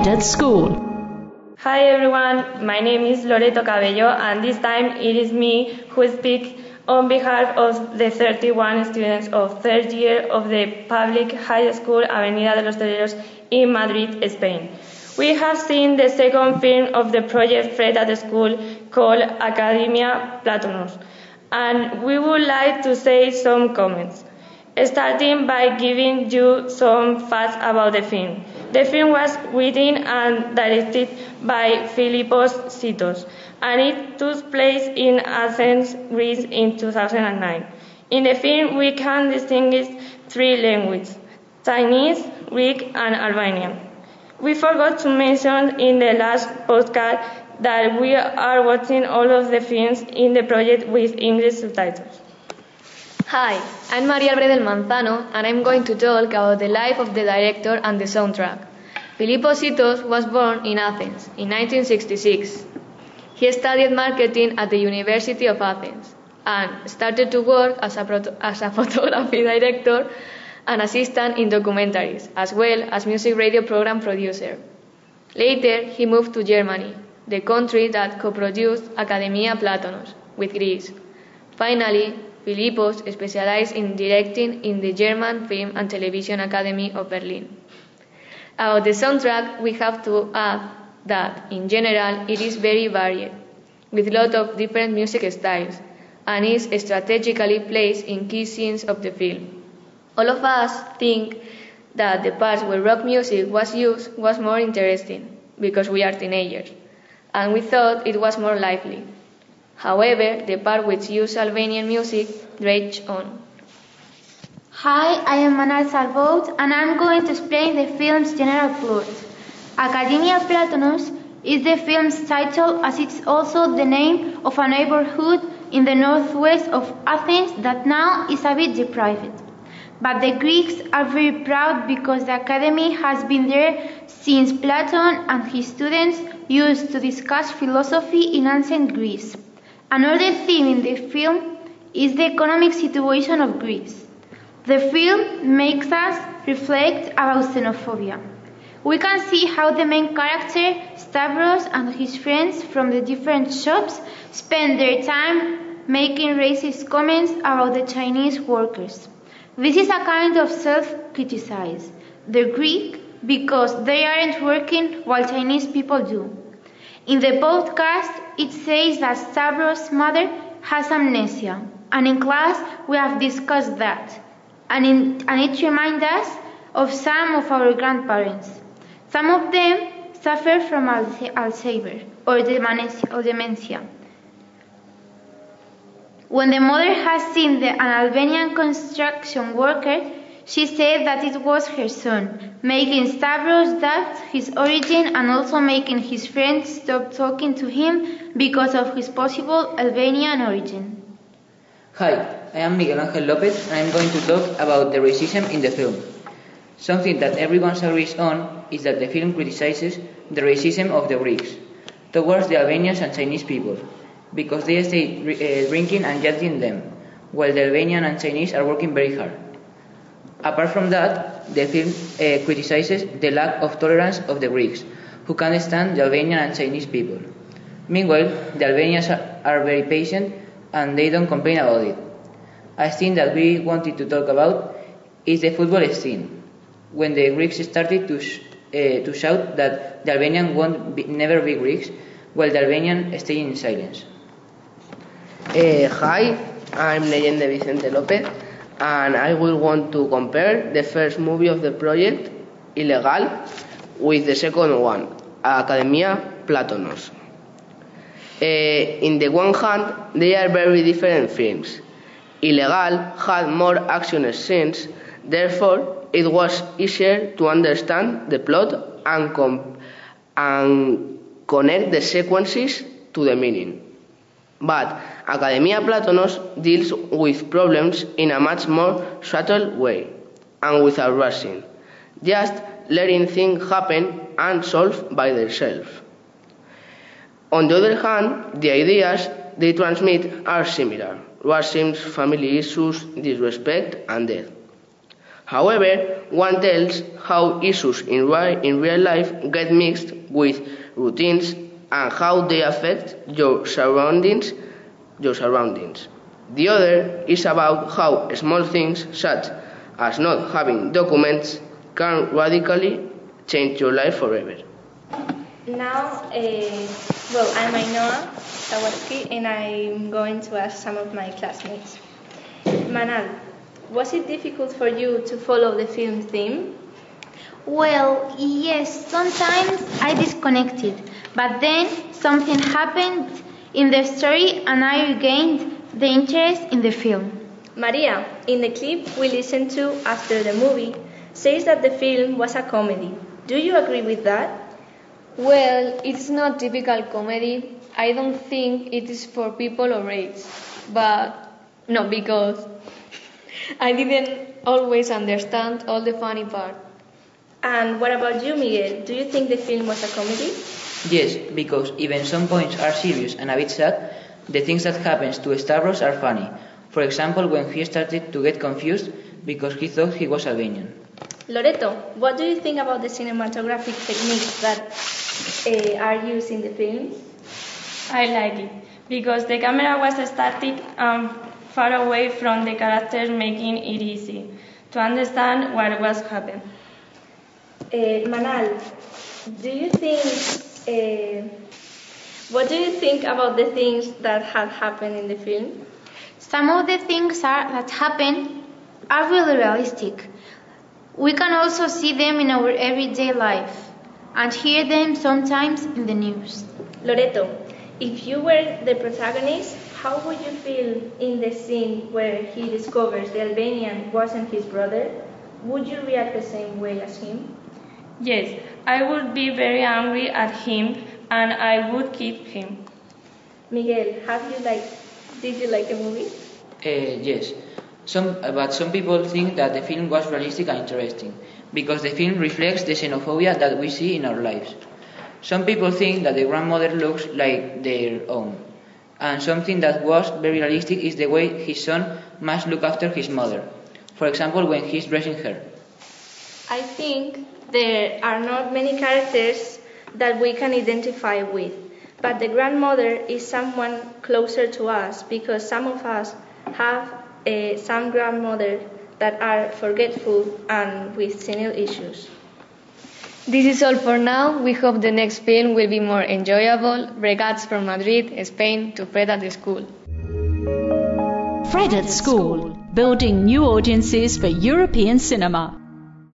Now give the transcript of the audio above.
Ed at School. Hi everyone, my name is Loreto Cabello and this time it is me who speaks on behalf of the 31 students of third year of the public high school Avenida de los Toreros in Madrid, Spain. We have seen the second film of the project Fred at the School called Academia Platonos, and we would like to say some comments, starting by giving you some facts about the film. The film was written and directed by Philippos Sitos, and it took place in Athens, Greece in 2009. In the film, we can distinguish three languages: Chinese, Greek, and Albanian. We forgot to mention in the last podcast that we are watching all of the films in the project with English subtitles. Hi, I'm María Albre del Manzano, and I'm going to talk about the life of the director and the soundtrack. Filippo Sitos was born in Athens in 1966. He studied marketing at the University of Athens and started to work as a photography director and assistant in documentaries, as well as music radio program producer. Later, he moved to Germany, the country that co-produced Academia Platonos with Greece. Finally, Philippos specialized in directing in the German Film and Television Academy of Berlin. About the soundtrack, we have to add that, in general, it is very varied, with a lot of different music styles, and is strategically placed in key scenes of the film. All of us think that the parts where rock music was used was more interesting, because we are teenagers, and we thought it was more lively. However, the part which used Albanian music dragged on. Hi, I am Manal Salvout, and I'm going to explain the film's general plot. Academia Platonos is the film's title, as it's also the name of a neighborhood in the northwest of Athens that now is a bit deprived. But the Greeks are very proud because the academy has been there since Plato and his students used to discuss philosophy in ancient Greece. Another theme in the film is the economic situation of Greece. The film makes us reflect about xenophobia. We can see how the main character, Stavros, and his friends from the different shops spend their time making racist comments about the Chinese workers. This is a kind of self-criticize. The Greek because they aren't working while Chinese people do. In the podcast, it says that Stavros' mother has amnesia, and in class we have discussed that. And it reminds us of some of our grandparents. Some of them suffer from Alzheimer or dementia. When the mother has seen an Albanian construction worker, she said that it was her son, making Stavros doubt his origin and also making his friends stop talking to him because of his possible Albanian origin. Hi, I am Miguel Ángel López and I'm going to talk about the racism in the film. Something that everyone agrees on is that the film criticizes the racism of the Greeks towards the Albanians and Chinese people, because they stay drinking and judging them, while the Albanian and Chinese are working very hard. Apart from that, the film criticizes the lack of tolerance of the Greeks, who can't stand the Albanian and Chinese people. Meanwhile, the Albanians are very patient and they don't complain about it. A thing that we wanted to talk about is the football scene, when the Greeks started to shout that the Albanian never be Greeks, while the Albanian stay in silence. Hi, I'm Leyende Vicente López, and I will want to compare the first movie of the project, Ilegal, with the second one, Academia Platonos. In the one hand, they are very different films. Ilegal had more action scenes, therefore it was easier to understand the plot and connect the sequences to the meaning. But Academia Platonos deals with problems in a much more subtle way and without rushing, just letting things happen and solve by themselves. On the other hand, the ideas they transmit are similar: racism, family issues, disrespect, and death. However, one tells how issues in real life get mixed with routines and how they affect your surroundings. The other is about how small things such as not having documents can radically change your life forever. Now, I'm Ainhoa Sawatsky, and I'm going to ask some of my classmates. Manal, was it difficult for you to follow the film theme? Well, yes, sometimes I disconnected, but then something happened in the story and I regained the interest in the film. Maria, in the clip we listened to after the movie, says that the film was a comedy. Do you agree with that? Well, it's not typical comedy. I don't think it is for people our age. But, no, because I didn't always understand all the funny part. And what about you, Miguel? Do you think the film was a comedy? Yes, because even some points are serious and a bit sad, the things that happens to Stavros are funny. For example, when he started to get confused because he thought he was Albanian. Loreto, what do you think about the cinematographic techniques that are used in the film? I like it, because the camera was static and far away from the characters, making it easy to understand what was happening. Manal, what do you think about the things that have happened in the film? Some of the things that happen are really realistic. We can also see them in our everyday life and hear them sometimes in the news. Loreto, if you were the protagonist, how would you feel in the scene where he discovers the Albanian wasn't his brother? Would you react the same way as him? Yes, I would be very angry at him and I would keep him. Miguel, did you like the movie? Yes, but some people think that the film was realistic and interesting, because the film reflects the xenophobia that we see in our lives. Some people think that the grandmother looks like their own, and something that was very realistic is the way his son must look after his mother. For example, when he's dressing her. I think there are not many characters that we can identify with, but the grandmother is someone closer to us because some of us have some grandmothers that are forgetful and with senile issues. This is all for now. We hope the next film will be more enjoyable. Regards from Madrid, Spain, to Fred at the School. Fred at School, building new audiences for European cinema.